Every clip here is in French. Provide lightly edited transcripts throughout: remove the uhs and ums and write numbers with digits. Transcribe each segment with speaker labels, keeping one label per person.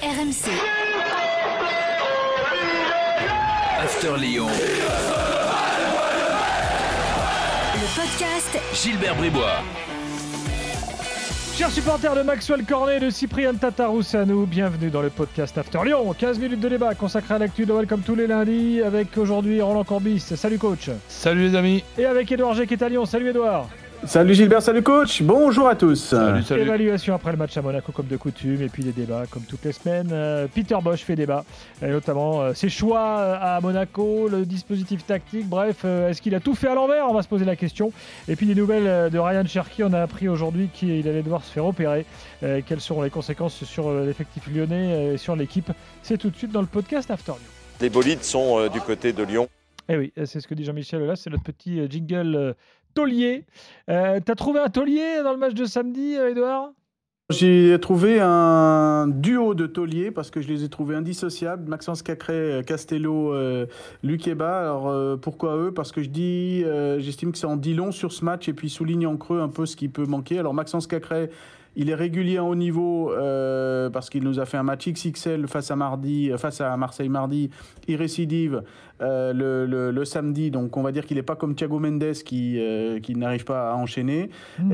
Speaker 1: RMC.
Speaker 2: After Lyon.
Speaker 1: Le podcast
Speaker 2: Gilbert Bribois.
Speaker 3: Chers supporters de Maxwell Cornet et de Cyprien Tatarusanu, bienvenue dans le podcast After Lyon. 15 minutes de débat consacré à l'actu de l'OL comme tous les lundis, avec aujourd'hui Roland Courbis. Salut coach.
Speaker 4: Salut les amis.
Speaker 3: Et avec Édouard G qui est à Lyon. Salut Édouard.
Speaker 5: Salut Gilbert, salut coach, bonjour à tous.
Speaker 4: Salut.
Speaker 3: Évaluation après le match à Monaco comme de coutume, et puis les débats comme toutes les semaines. Peter Bosz fait débat, et notamment ses choix à Monaco, le dispositif tactique, bref, est-ce qu'il a tout fait à l'envers? On va se poser la question. Et puis les nouvelles de Ryan Cherki, on a appris aujourd'hui qu'il allait devoir se faire opérer. Quelles seront les conséquences sur l'effectif lyonnais et sur l'équipe? C'est tout de suite dans le podcast After Lyon.
Speaker 6: Les bolides sont du côté de Lyon.
Speaker 3: Eh oui, c'est ce que dit Jean-Michel là, c'est notre petit jingle taulier. T'as trouvé un taulier dans le match de samedi, Édouard?
Speaker 5: J'ai trouvé un duo de tauliers parce que je les ai trouvés indissociables. Maxence Cacré, Castello, Luqueba. Alors pourquoi eux? Parce que j'estime que ça en dit long sur ce match et puis souligne en creux un peu ce qui peut manquer. Alors Maxence Cacré, il est régulier à haut niveau parce qu'il nous a fait un match XXL face à Marseille mardi. Il récidive le samedi, donc on va dire qu'il n'est pas comme Thiago Mendes qui n'arrive pas à enchaîner.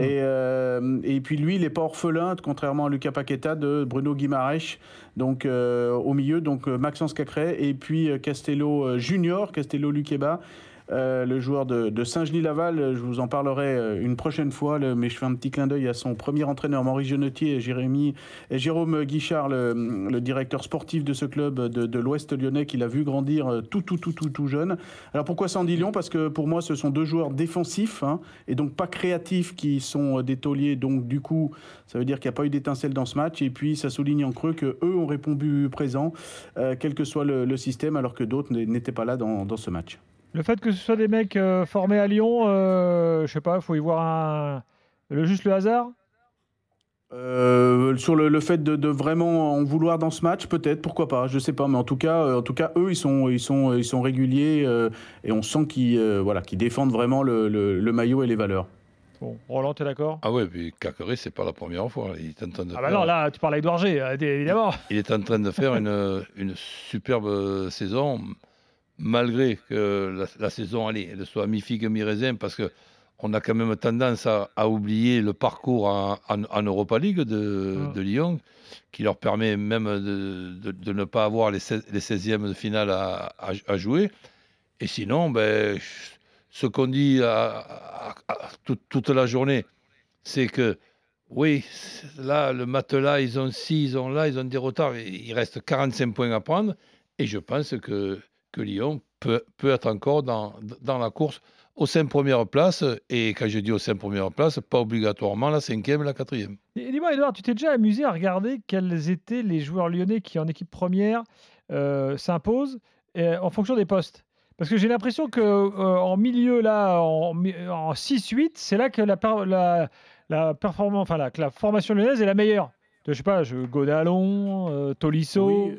Speaker 5: Et puis lui, il n'est pas orphelin, contrairement à Lucas Paqueta, de Bruno Guimaraes. Donc au milieu, donc Maxence Cacré et puis Castello Junior, Castello Luqueba. Le joueur de Saint-Genis-Laval, je vous en parlerai une prochaine fois, mais je fais un petit clin d'œil à son premier entraîneur, Maurice Genetier, et Jérôme Guichard, le directeur sportif de ce club de l'Ouest lyonnais, qu'il a vu grandir tout jeune. Alors pourquoi ça en dit long? Parce que pour moi, ce sont deux joueurs défensifs, et donc pas créatifs, qui sont des tauliers. Donc du coup, ça veut dire qu'il n'y a pas eu d'étincelle dans ce match. Et puis ça souligne en creux qu'eux ont répondu présent, quel que soit le système, alors que d'autres n'étaient pas là dans ce match.
Speaker 3: Le fait que ce soit des mecs formés à Lyon, je sais pas, il faut y voir juste le hasard.
Speaker 5: Sur le fait de vraiment en vouloir dans ce match, peut-être, pourquoi pas, je sais pas, mais en tout cas eux ils sont réguliers et on sent qu'ils défendent vraiment le maillot et les valeurs.
Speaker 3: Bon, Roland, t'es d'accord?
Speaker 4: Ah ouais, puis Cacré, c'est pas la première fois. Il est en train de
Speaker 3: non, là tu parles à Édouard G, évidemment.
Speaker 4: Il est en train de faire une superbe saison. Malgré que la saison elle soit mi-figue, mi-raisin, parce qu'on a quand même tendance à oublier le parcours en Europa League de Lyon, qui leur permet même de ne pas avoir les 16e de finale à jouer. Et sinon, ce qu'on dit toute la journée, c'est que oui, là, le matelas, ils ont des retards, il reste 45 points à prendre, et je pense que Lyon peut être encore dans la course aux 5 premières places. Et quand je dis aux 5 premières places, pas obligatoirement la 5e, la 4e.
Speaker 3: Et dis-moi, Édouard, tu t'es déjà amusé à regarder quels étaient les joueurs lyonnais qui, en équipe première, s'imposent en fonction des postes? Parce que j'ai l'impression qu'en milieu, là, en 6-8, c'est là que la performance, que la formation lyonnaise est la meilleure. Je sais pas, Godalon, Tolisso,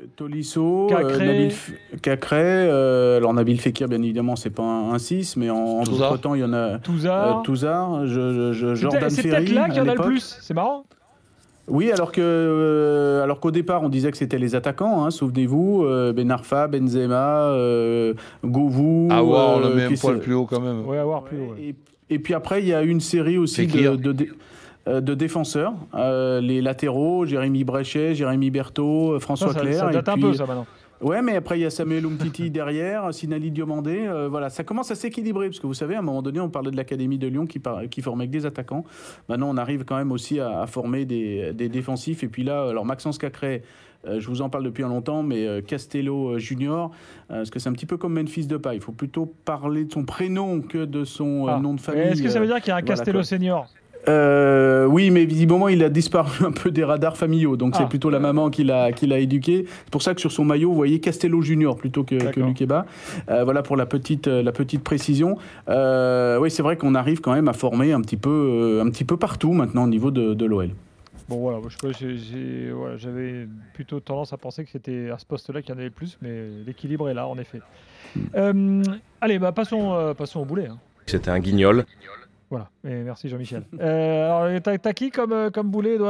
Speaker 5: Cacré. Alors Nabil Fekir, bien évidemment, c'est pas un 6, mais en d'autres temps, il y en a Touzard, Jordan Ferry.
Speaker 3: C'est peut-être là qu'il y en a le plus, c'est marrant.
Speaker 5: Oui, alors qu'au départ, on disait que c'était les attaquants, souvenez-vous, Ben Arfa, Benzema, Govou.
Speaker 4: Aouar, on le met un poil plus haut quand même.
Speaker 3: Oui, Aouar plus haut. Ouais.
Speaker 5: Et puis après, il y a une série aussi de défenseurs, les latéraux, Jérémy Bréchet, Jérémy Berthaud, François Clerc.
Speaker 3: Ça date un peu ça maintenant.
Speaker 5: Ouais, mais après il y a Samuel Umtiti derrière, Sinali Diomandé, ça commence à s'équilibrer, parce que vous savez, à un moment donné, on parlait de l'Académie de Lyon qui formait que des attaquants. Maintenant, on arrive quand même aussi à former des défensifs. Et puis là, alors Maxence Cacré, je vous en parle depuis un longtemps, mais Castello Junior, parce que c'est un petit peu comme Memphis Depay. Il faut plutôt parler de son prénom que de son nom de famille.
Speaker 3: Est-ce que ça veut dire qu'il y a un Castello senior?
Speaker 5: Oui, mais visiblement il a disparu un peu des radars familiaux, donc c'est plutôt la maman qui l'a éduqué. C'est pour ça que sur son maillot vous voyez Castello Junior plutôt que Luqueba. Voilà pour la petite précision. Oui, c'est vrai qu'on arrive quand même à former un petit peu partout maintenant au niveau de l'OL.
Speaker 3: Bon voilà, j'avais plutôt tendance à penser que c'était à ce poste-là qu'il y en avait le plus, mais l'équilibre est là en effet. Allez, passons au boulet.
Speaker 6: C'était un guignol.
Speaker 3: Voilà, et merci Jean-Michel. Alors, t'as qui comme boulet, Edouard?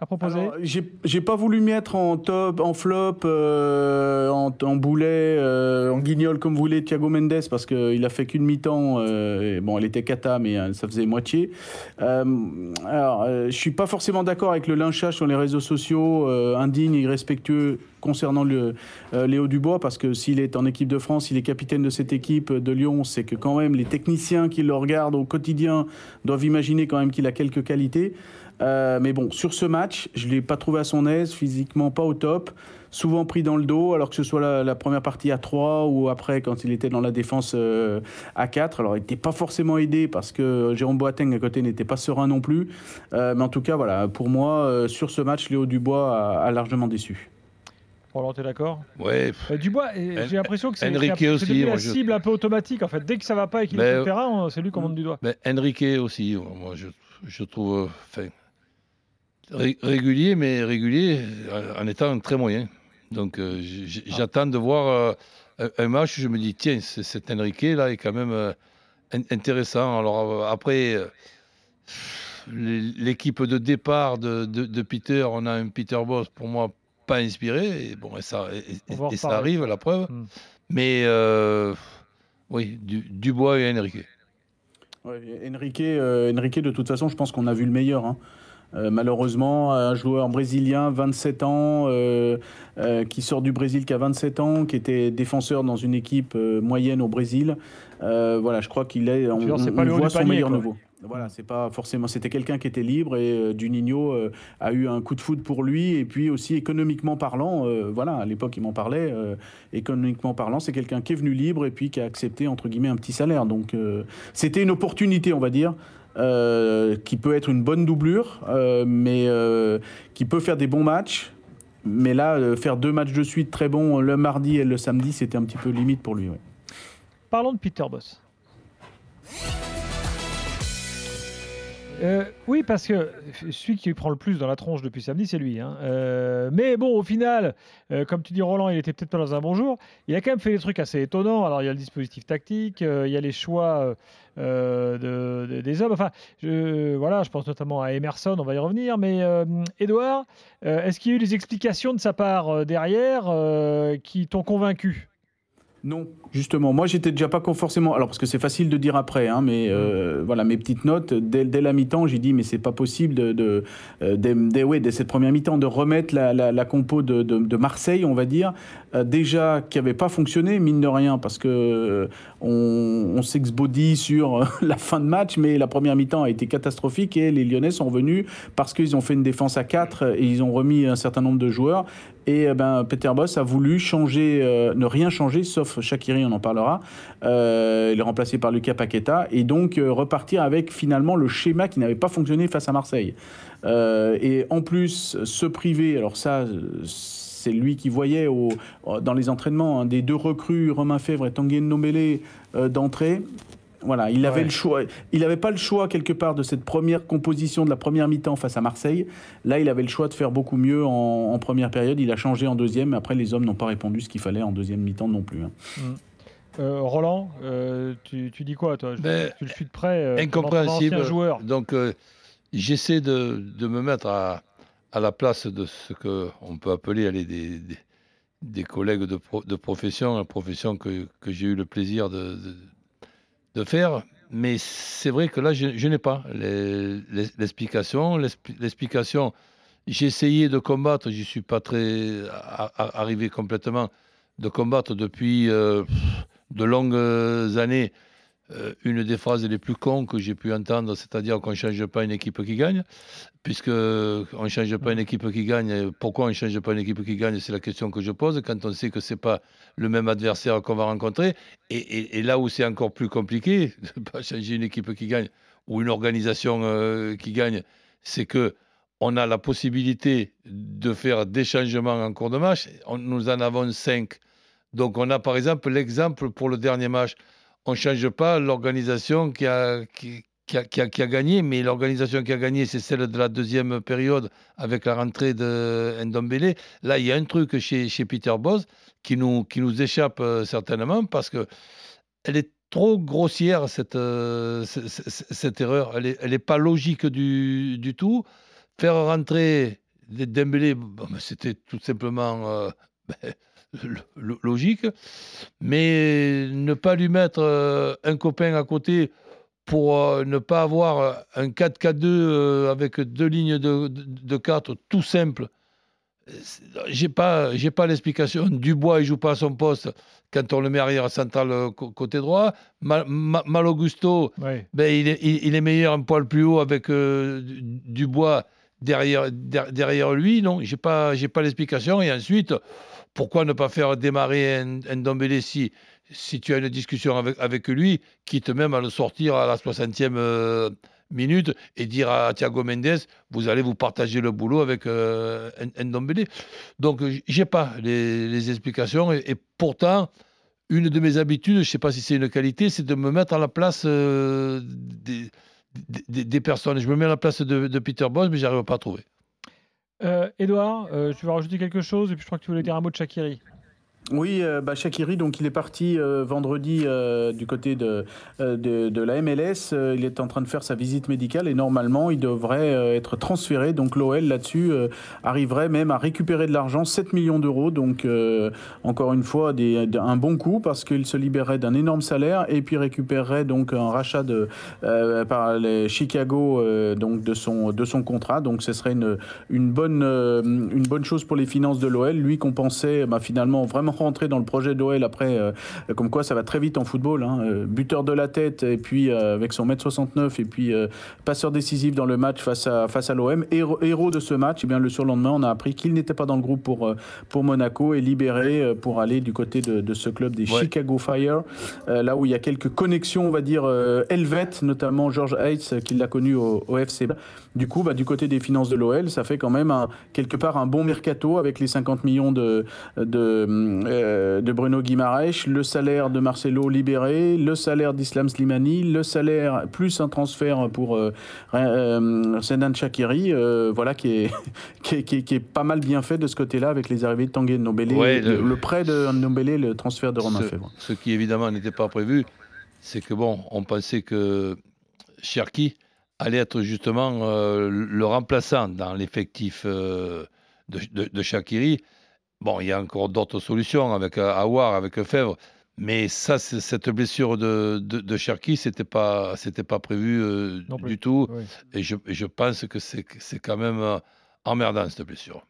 Speaker 3: à proposer?
Speaker 5: Alors, j'ai pas voulu mettre en top, en flop, en boulet, en guignol comme vous voulez Thiago Mendes parce qu'il a fait qu'une mi-temps. Bon, elle était cata, mais ça faisait moitié. Je suis pas forcément d'accord avec le lynchage sur les réseaux sociaux, indigne et irrespectueux concernant Léo Dubois, parce que s'il est en équipe de France, il est capitaine de cette équipe de Lyon, c'est que quand même les techniciens qui le regardent au quotidien doivent imaginer quand même qu'il a quelques qualités. Mais bon, sur ce match, je ne l'ai pas trouvé à son aise, physiquement pas au top, souvent pris dans le dos, alors que ce soit la première partie à 3 ou après quand il était dans la défense à 4. Alors il n'était pas forcément aidé parce que Jérôme Boateng à côté n'était pas serein non plus. Mais en tout cas, voilà, pour moi, sur ce match, Léo Dubois a largement déçu.
Speaker 3: Roland, t'es d'accord?
Speaker 4: Ouais.
Speaker 3: Dubois, j'ai l'impression que c'est
Speaker 4: aussi,
Speaker 3: la cible un peu automatique. En fait, dès que ça va pas et qu'il est sur le terrain, c'est lui qu'on monte du doigt.
Speaker 4: Mais Enrique aussi, moi je trouve régulier, mais régulier en étant très moyen. Donc j'attends de voir un match où je me dis tiens, cet Enrique là est quand même intéressant. Alors après l'équipe de départ de Peter, on a un Peter Bosz pour moi pas inspiré, et bon, ça arrive, la preuve. Mais oui, Dubois et Enrique.
Speaker 5: Ouais, Enrique, de toute façon, je pense qu'on a vu le meilleur. Hein. Malheureusement, un joueur brésilien, 27 ans, qui sort du Brésil, qui a 27 ans, qui était défenseur dans une équipe moyenne au Brésil. Voilà, je crois qu'il est. On voit son meilleur niveau. Voilà, c'est pas forcément. C'était quelqu'un qui était libre et Juninho a eu un coup de foudre pour lui et puis aussi économiquement parlant. Voilà, à l'époque il m'en parlait. Économiquement parlant, c'est quelqu'un qui est venu libre et puis qui a accepté entre guillemets un petit salaire. Donc c'était une opportunité, on va dire. Qui peut être une bonne doublure, mais qui peut faire des bons matchs. Mais là, faire 2 matchs de suite très bons, le mardi et le samedi, c'était un petit peu limite pour lui. Ouais.
Speaker 3: Parlons de Peter Bosz. Oui, parce que celui qui prend le plus dans la tronche depuis samedi, c'est lui. Hein. Mais bon, au final, comme tu dis, Roland, il était peut-être pas dans un bon jour. Il a quand même fait des trucs assez étonnants. Alors, il y a le dispositif tactique, il y a les choix des hommes. Enfin, je pense notamment à Emerson, on va y revenir. Mais Edouard, est-ce qu'il y a eu des explications de sa part derrière qui t'ont convaincu ?
Speaker 5: Non, justement. Moi, j'étais déjà pas forcément. Alors, parce que c'est facile de dire après, hein, mais voilà, mes petites notes. Dès la mi-temps, j'ai dit, mais c'est pas possible dès cette première mi-temps de remettre la compo de Marseille, on va dire, déjà qui avait pas fonctionné, mine de rien, parce que on s'exbodie sur la fin de match, mais la première mi-temps a été catastrophique et les Lyonnais sont revenus parce qu'ils ont fait une défense à 4 et ils ont remis un certain nombre de joueurs. Et Peter Bosz a voulu changer, ne rien changer, sauf Shaqiri, on en parlera. Il est remplacé par Lucas Paqueta. Et donc repartir avec finalement le schéma qui n'avait pas fonctionné face à Marseille. Et en plus, se priver, alors ça, c'est lui qui voyait dans les entraînements des 2 recrues, Romain Fèvre et Tanguy Ndombele, d'entrée. Voilà, il avait le choix. Il n'avait pas le choix quelque part de cette première composition de la première mi-temps face à Marseille. Là, il avait le choix de faire beaucoup mieux en première période. Il a changé en deuxième. Mais après, les hommes n'ont pas répondu ce qu'il fallait en deuxième mi-temps non plus. Hein.
Speaker 3: Roland, tu dis quoi, toi? Tu le suis de près.
Speaker 4: Incompréhensible.
Speaker 3: Joueur.
Speaker 4: Donc, j'essaie de me mettre à la place de ce qu'on peut appeler des collègues de profession, une profession que j'ai eu le plaisir de faire, mais c'est vrai que là, je n'ai pas l'explication. L'explication, j'ai essayé de combattre, j'y suis pas très arrivé complètement, de combattre depuis de longues années une des phrases les plus cons que j'ai pu entendre, c'est-à-dire qu'on ne change pas une équipe qui gagne, puisque on ne change pas une équipe qui gagne. Pourquoi on ne change pas une équipe qui gagne? C'est la question que je pose, quand on sait que ce n'est pas le même adversaire qu'on va rencontrer. Et là où c'est encore plus compliqué, de ne pas changer une équipe qui gagne ou une organisation qui gagne, c'est qu'on a la possibilité de faire des changements en cours de match. Nous en avons 5. Donc on a par exemple l'exemple pour le dernier match. On ne change pas l'organisation qui a gagné, mais l'organisation qui a gagné, c'est celle de la deuxième période avec la rentrée de Ndombele. Là, il y a un truc chez Peter Bosz qui nous échappe certainement parce qu'elle est trop grossière, cette erreur. Elle n'est pas logique du tout. Faire rentrer Dembélé, c'était tout simplement logique, mais ne pas lui mettre un copain à côté pour ne pas avoir un 4-4-2 avec 2 lignes de 4 tout simple. J'ai pas l'explication. Dubois, il joue pas à son poste quand on le met arrière central côté droit. Mal Augusto,
Speaker 3: Ouais.
Speaker 4: il est meilleur un poil plus haut avec Dubois derrière lui. Non, j'ai pas l'explication. Et ensuite, pourquoi ne pas faire démarrer un Ndombele si tu as une discussion avec lui, quitte même à le sortir à la 60e minute et dire à Thiago Mendes, vous allez vous partager le boulot avec Ndombele. Donc, j'ai pas les explications. Et pourtant, une de mes habitudes, je ne sais pas si c'est une qualité, c'est de me mettre à la place des personnes. Je me mets à la place de Peter Bosz, mais je n'arrive pas à trouver.
Speaker 3: Edouard, tu veux rajouter quelque chose? Et puis je crois que tu voulais dire un mot de Shaqiri.
Speaker 5: Oui, Shaqiri, donc il est parti vendredi du côté de la MLS. Il est en train de faire sa visite médicale et normalement il devrait être transféré. Donc l'OL là-dessus arriverait même à récupérer de l'argent, 7 millions d'euros. Donc encore une fois un bon coup parce qu'il se libérerait d'un énorme salaire et puis récupérerait donc un rachat par les Chicago donc de son contrat. Donc ce serait une bonne chose pour les finances de l'OL. Lui qu'on pensait finalement vraiment rentrer dans le projet d'OL après, comme quoi ça va très vite en football, hein. Buteur de la tête et puis avec son 1m69 et puis passeur décisif dans le match face à l'OM, héros de ce match. Et bien le surlendemain on a appris qu'il n'était pas dans le groupe pour Monaco et libéré pour aller du côté de ce club des Chicago Fire, là où il y a quelques connexions on va dire helvètes, notamment George Heitz qui l'a connu au FC. Du coup du côté des finances de l'OL ça fait quand même quelque part un bon mercato avec les 50 millions de Bruno Guimaraes, le salaire de Marcelo libéré, le salaire d'Islam Slimani, le salaire plus un transfert pour Xherdan Shaqiri, voilà qui est pas mal bien fait de ce côté-là avec les arrivées de Tanguy Ndombele, le prêt de Ndombele, le transfert de Romain Fèvre.
Speaker 4: Ce qui évidemment n'était pas prévu, c'est que on pensait que Cherki allait être justement le remplaçant dans l'effectif de Shaqiri. Bon, il y a encore d'autres solutions avec Aouar, avec Fèvre, mais ça, cette blessure de Cherki, c'était pas prévu du tout. Oui. Et je pense que c'est quand même emmerdant cette blessure.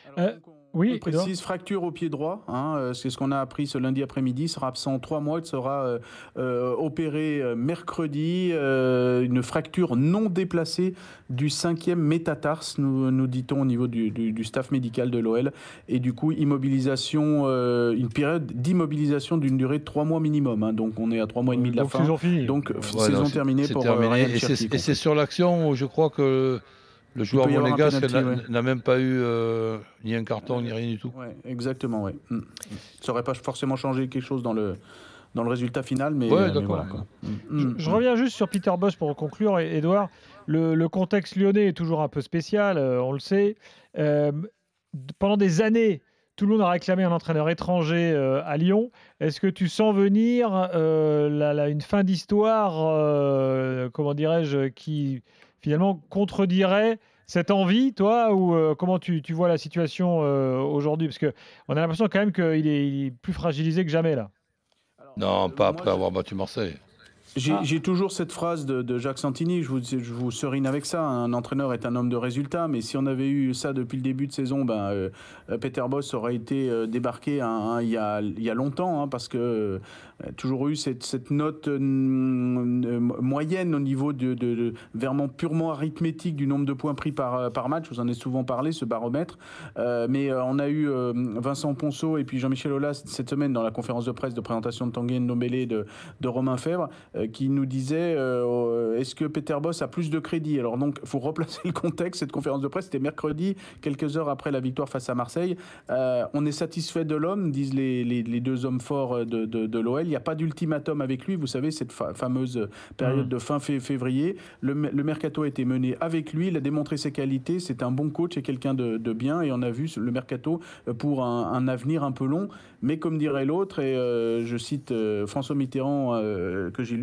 Speaker 5: On précise fracture au pied droit, hein, c'est ce qu'on a appris ce lundi après-midi. Il sera absent 3 mois, il sera opéré mercredi. Une fracture non déplacée du 5e métatarse, nous dit-on au niveau du staff médical de l'OL. Et du coup, immobilisation, une période d'immobilisation d'une durée de 3 mois minimum. Hein, donc on est à 3 mois et demi de la fin.
Speaker 3: Saison finie.
Speaker 5: Donc saison terminée pour Ryan Cherki.
Speaker 4: Et c'est sur l'action où je crois que le joueur monégasque n'a même pas eu ni un carton ni rien du tout.
Speaker 5: Ouais, exactement, ouais. Ça n'aurait pas forcément changé quelque chose dans le résultat final, mais,
Speaker 4: d'accord.
Speaker 5: Mais voilà, quoi.
Speaker 3: Je reviens juste sur Peter Bosz pour conclure, Edouard. Le contexte lyonnais est toujours un peu spécial, on le sait. Pendant des années, tout le monde a réclamé un entraîneur étranger à Lyon. Est-ce que tu sens venir une fin d'histoire, comment dirais-je, qui finalement contredirait cette envie, toi, ou comment tu vois la situation aujourd'hui? Parce qu'on a l'impression quand même qu'il est plus fragilisé que jamais, là.
Speaker 4: Non, pas après avoir battu Marseille.
Speaker 5: J'ai toujours cette phrase de Jacques Santini, je vous serine avec ça, un entraîneur est un homme de résultats, mais si on avait eu ça depuis le début de saison, Peter Bosz aurait été débarqué il y a longtemps, hein, parce que toujours eu cette note moyenne au niveau de vraiment purement arithmétique du nombre de points pris par match. Vous en avez souvent parlé, ce baromètre. Mais on a eu Vincent Ponceau et puis Jean-Michel Aulas cette semaine dans la conférence de presse de présentation de Tanguy Ndombele de Romain Fèvre qui nous disait est-ce que Peter Bosz a plus de crédit? Alors donc, il faut replacer le contexte. Cette conférence de presse, c'était mercredi, quelques heures après la victoire face à Marseille. On est satisfait de l'homme, disent les deux hommes forts de l'OL. Il n'y a pas d'ultimatum avec lui. Vous savez, cette fameuse période de fin février. Le mercato a été mené avec lui. Il a démontré ses qualités. C'est un bon coach et quelqu'un de bien. Et on a vu le mercato pour un avenir un peu long. Mais comme dirait l'autre, et je cite François Mitterrand, que j'ai lu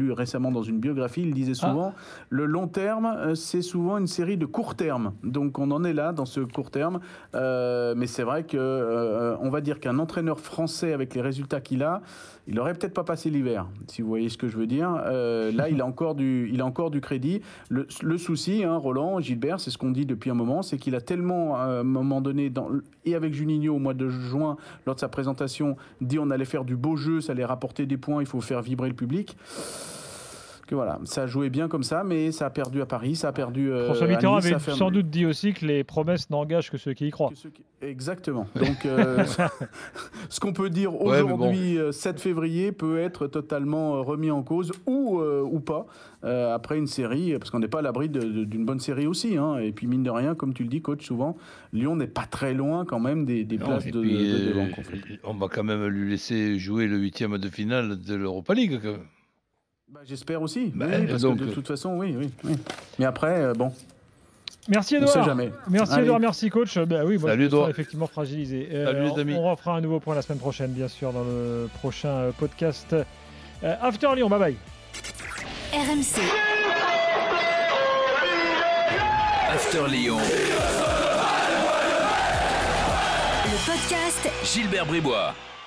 Speaker 5: lu récemment dans une biographie, il disait souvent le long terme, c'est souvent une série de court terme. Donc on en est là dans ce court terme. Mais c'est vrai que on va dire qu'un entraîneur français avec les résultats qu'il a, il aurait peut-être pas passé l'hiver, si vous voyez ce que je veux dire. Là, il a encore du crédit. Le souci, Roland, Gilbert, c'est ce qu'on dit depuis un moment, c'est qu'il a tellement, à un moment donné, et avec Juninho au mois de juin, lors de sa présentation, dit on allait faire du beau jeu, ça allait rapporter des points, il faut faire vibrer le public. Que voilà, ça a joué bien comme ça, mais ça a perdu à Paris, ça a perdu
Speaker 3: François
Speaker 5: à
Speaker 3: Mitterrand
Speaker 5: Nice,
Speaker 3: avait sans doute dit aussi que les promesses n'engagent que ceux qui y croient.
Speaker 5: Exactement. Donc, ce qu'on peut dire aujourd'hui, 7 février, peut être totalement remis en cause ou pas, après une série, parce qu'on n'est pas à l'abri d'une bonne série aussi. Et puis, mine de rien, comme tu le dis, coach, souvent, Lyon n'est pas très loin quand même des places de devant.
Speaker 4: On va quand même lui laisser jouer le 8e de finale de l'Europa League.
Speaker 5: J'espère aussi, oui, parce que de toute façon, oui. Mais après, bon...
Speaker 3: Merci Edouard.
Speaker 5: On sait jamais.
Speaker 3: Merci Edouard, merci coach. Oui,
Speaker 4: salut Edouard.
Speaker 3: Effectivement fragilisé.
Speaker 4: Salut les amis.
Speaker 3: On refera un nouveau point la semaine prochaine, bien sûr, dans le prochain podcast After Lyon. Bye bye.
Speaker 1: RMC.
Speaker 2: After Lyon.
Speaker 1: Le podcast
Speaker 2: Gilbert Bribois.